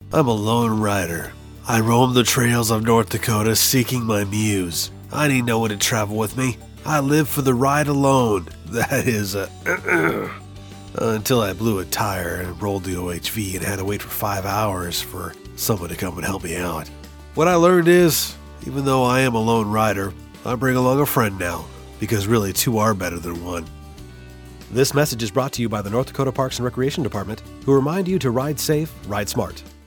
I'm a lone rider. I roam the trails of North Dakota seeking my muse. I need no one to travel with me. I live for the ride alone. That is, until I blew a tire and rolled the OHV and had to wait for 5 hours for someone to come and help me out. What I learned is, even though I am a lone rider, I bring along a friend now, because really 2 are better than 1. This message is brought to you by the North Dakota Parks and Recreation Department, who remind you to ride safe, ride smart.